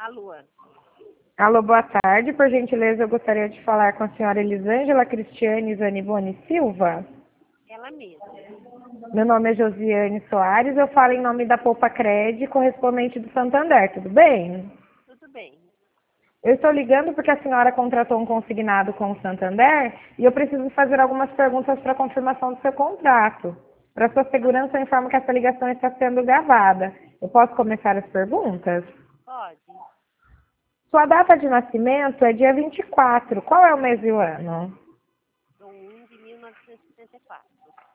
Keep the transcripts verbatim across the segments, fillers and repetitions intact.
Alô? Alô, boa tarde. Por gentileza, eu gostaria de falar com a senhora Elisângela Cristiane Zaniboni Silva. Ela mesma. Meu nome é Josiane Soares, eu falo em nome da Poupa Cred, correspondente do Santander, tudo bem? Tudo bem. Eu estou ligando porque a senhora contratou um consignado com o Santander e eu preciso fazer algumas perguntas para confirmação do seu contrato. Para sua segurança, eu informo que essa ligação está sendo gravada. Eu posso começar as perguntas? Pode. Sua data de nascimento é dia vinte e quatro. Qual é o mês e o ano? Do um de mil novecentos e setenta e quatro.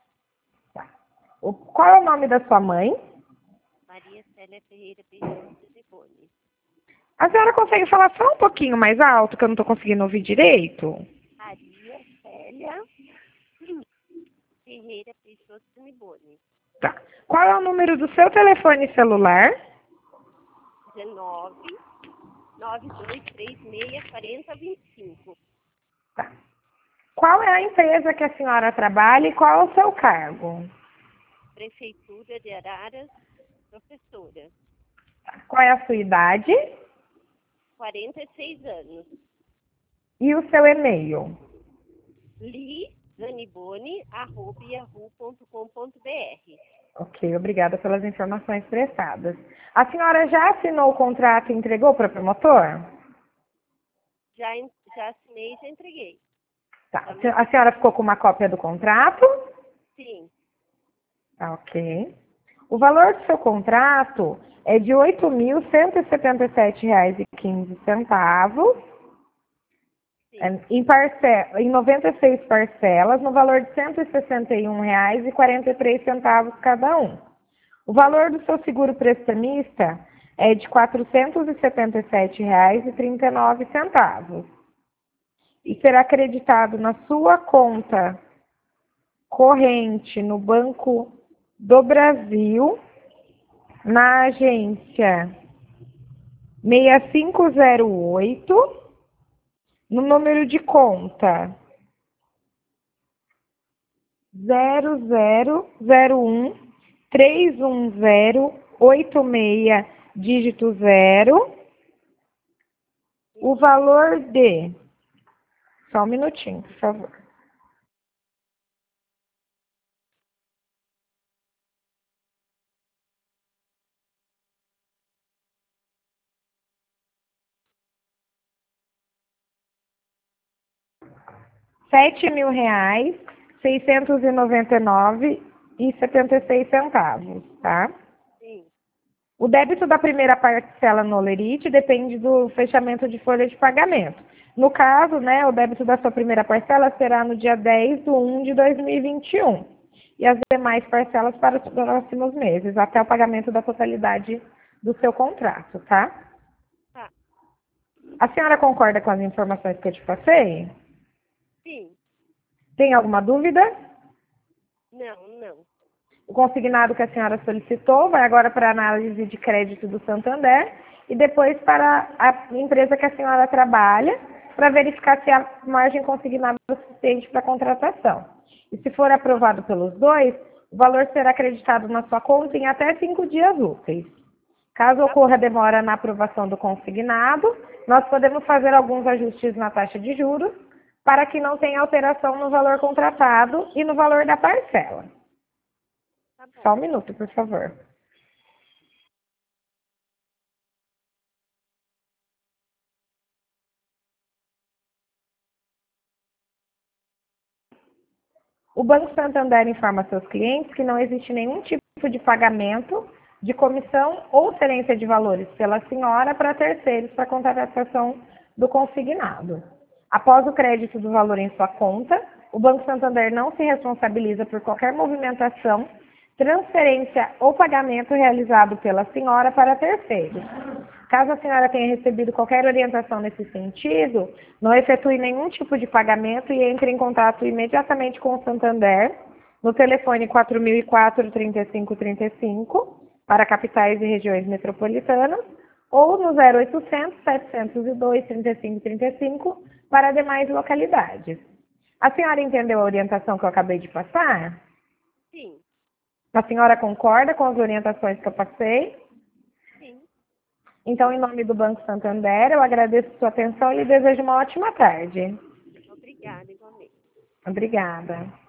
O, qual é o nome da sua mãe? Maria Célia Ferreira Peixoto Zaniboni. A senhora consegue falar só um pouquinho mais alto, que eu não estou conseguindo ouvir direito? Maria Célia Ferreira Peixoto Zaniboni. Tá. Qual é o número do seu telefone celular? dezenove, nove dois três seis, quarenta, vinte e cinco. Tá. Qual é a empresa que a senhora trabalha e qual é o seu cargo? Prefeitura de Araras, professora. Qual é a sua idade? quarenta e seis anos. E o seu e-mail? li zaniboni arroba yahoo ponto com ponto br. Ok, obrigada pelas informações prestadas. A senhora já assinou o contrato e entregou para o promotor? Já, en- já assinei e já entreguei. Tá. A senhora ficou com uma cópia do contrato? Sim. Tá, ok. O valor do seu contrato é de oito mil cento e setenta e sete reais e quinze centavos, Sim. em, parce- em noventa e seis parcelas, no valor de cento e sessenta e um reais e quarenta e três centavos cada um. O valor do seu seguro prestamista é de quatrocentos e setenta e sete reais e trinta e nove centavos. E será acreditado na sua conta corrente no Banco do Brasil, na agência seis cinco zero oito, no número de conta zero zero zero um três um zero oito seis, dígito zero, o valor de... Só um minutinho, por favor. Sete mil reais, seiscentos e noventa e nove e setenta e seis centavos, tá? Sim. O débito da primeira parcela no Olerite depende do fechamento de folha de pagamento. No caso, né, o débito da sua primeira parcela será no dia dez de um de dois mil e vinte e um. E as demais parcelas para os próximos meses, até o pagamento da totalidade do seu contrato, tá? Tá. A senhora concorda com as informações que eu te passei? Sim. Tem alguma dúvida? Não, não. O consignado que a senhora solicitou vai agora para a análise de crédito do Santander e depois para a empresa que a senhora trabalha para verificar se a margem consignada é suficiente para a contratação. E se for aprovado pelos dois, o valor será acreditado na sua conta em até cinco dias úteis. Caso ocorra demora na aprovação do consignado, nós podemos fazer alguns ajustes na taxa de juros para que não tenha alteração no valor contratado e no valor da parcela. Tá bom. Só um minuto, por favor. O Banco Santander informa seus clientes que não existe nenhum tipo de pagamento de comissão ou transferência de valores pela senhora para terceiros para contratação do consignado. Após o crédito do valor em sua conta, o Banco Santander não se responsabiliza por qualquer movimentação, transferência ou pagamento realizado pela senhora para terceiros. Caso a senhora tenha recebido qualquer orientação nesse sentido, não efetue nenhum tipo de pagamento e entre em contato imediatamente com o Santander no telefone quatro mil e quatro, trinta e cinco trinta e cinco para capitais e regiões metropolitanas ou no zero oitocentos, setecentos e dois, trinta e cinco trinta e cinco para demais localidades. A senhora entendeu a orientação que eu acabei de passar? Sim. A senhora concorda com as orientações que eu passei? Sim. Então, em nome do Banco Santander, eu agradeço a sua atenção e lhe desejo uma ótima tarde. Obrigada, igualmente. Obrigada.